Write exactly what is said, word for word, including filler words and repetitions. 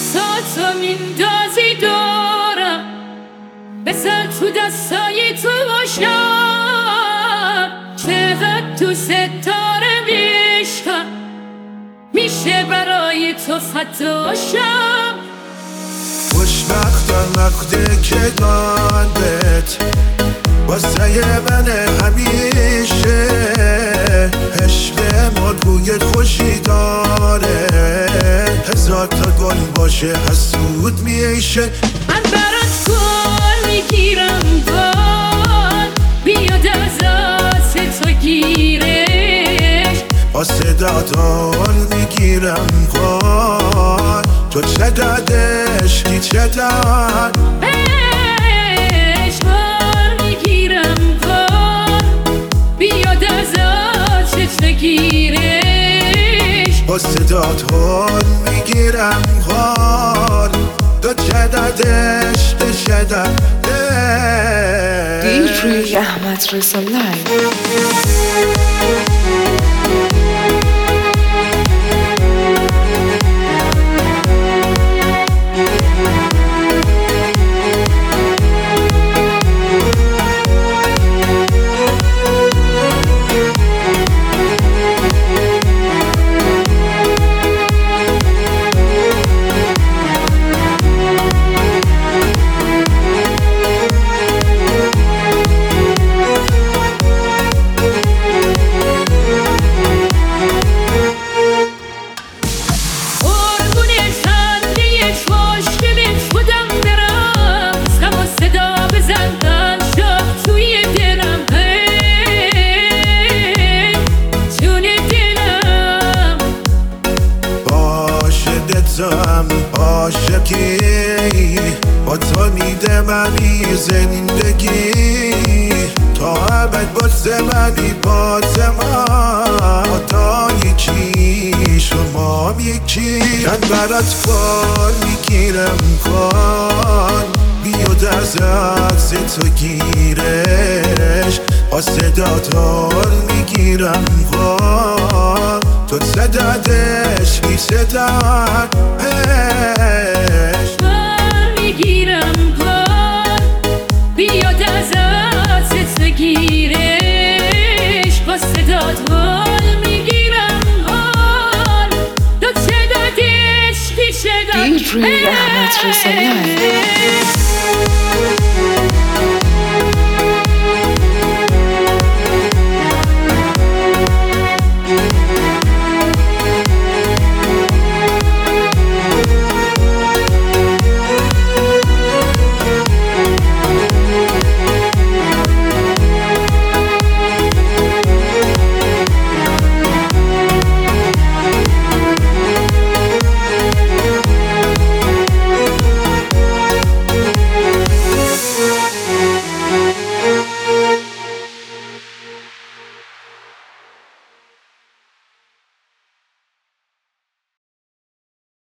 حساتو میندازی دارم، بسر تو دستای تو باشم. چقدر تو ستاره میشکم، میشه برای تو فتاشم. خوشبختم وقتی که قلبت واسه منه همیشه. عشق ما بوی خوشی داره، هزار تا گل باشه حسود میشه. من برات گل میگیرم گل، بیاد از دست تو گیرش. با صدا گل میگیرم گل، تو چه داد عشقی چه داد بهش گل میگیرم گل، بیاد از دست تو گیرش. با صدا گل میگیرم گل، تو چه داد عشقی چه داد. دی جی احمد رضا لایو. هم عاشقی با تو میده منی زندگی، تا ابد بازه منی بازه من. تا یکی شما یکی، من برات کار میگیرم کار، بیاد از عکس تو گیرش. با صدا تار میگیرم کار، تو صدادش بی صداد عشق میگیرم کار، بیاد از عکس تو گیرش. با صدات حال میگیرم حال، تو صدادش بی صداد. دی جی احمد رضا لایو.